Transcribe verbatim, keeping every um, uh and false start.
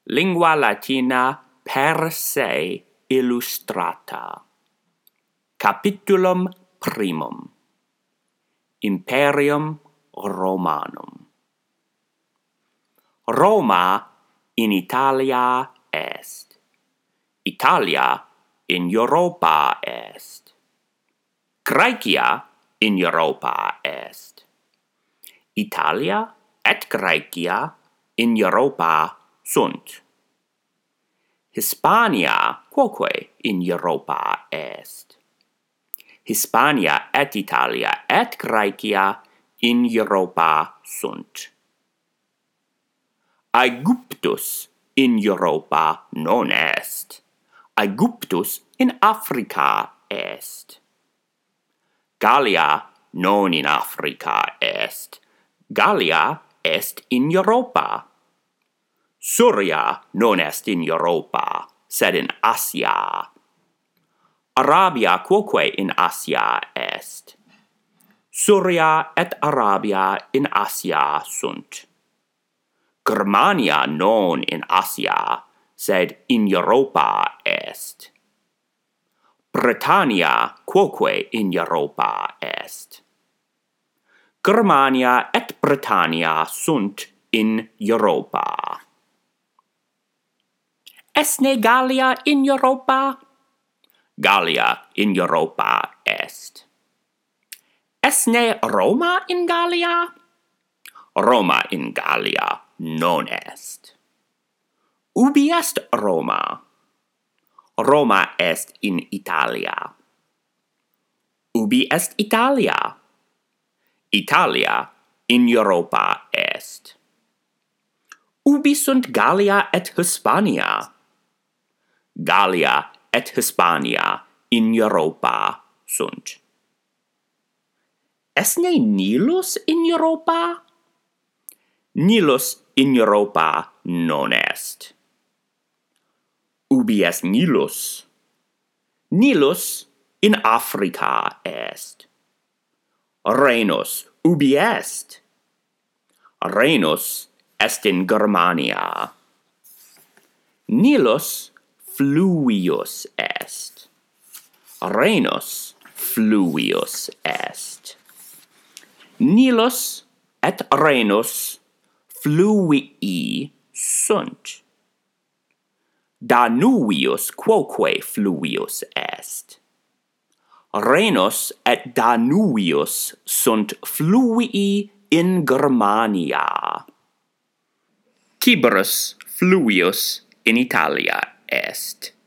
Lingua Latina per se illustrata. Capitulum primum. Imperium Romanum. Roma in Italia est. Italia in Europa est. Graecia in Europa est. Italia et Graecia in Europa sunt. Hispania quoque in Europa est. Hispania et Italia et Graecia in Europa sunt. Aegyptus in Europa non est. Aegyptus in Africa est. Gallia non in Africa est. Gallia est in Europa. Syria non est in Europa, sed in Asia. Arabia quoque in Asia est. Syria et Arabia in Asia sunt. Germania non in Asia, sed in Europa est. Britannia quoque in Europa est. Germania et Britannia sunt in Europa. Esne Gallia in Europa? Gallia in Europa est. Esne Roma in Gallia? Roma in Gallia non est. Ubi est Roma? Roma est in Italia. Ubi est Italia? Italia in Europa est. Ubi sunt Gallia et Hispania? Gallia et Hispania in Europa sunt. Esne Nilus in Europa? Nilus in Europa non est. Ubi est Nilus? Nilus in Africa est. Rhenus ubi est? Rhenus est in Germania. Nilus fluvius est. Rhenus fluvius est. Nilus et Rhenus fluvii sunt. Danuvius quoque fluvius est. Rhenus et Danuvius sunt fluvii in Germania. Tiberus fluvius in Italia est.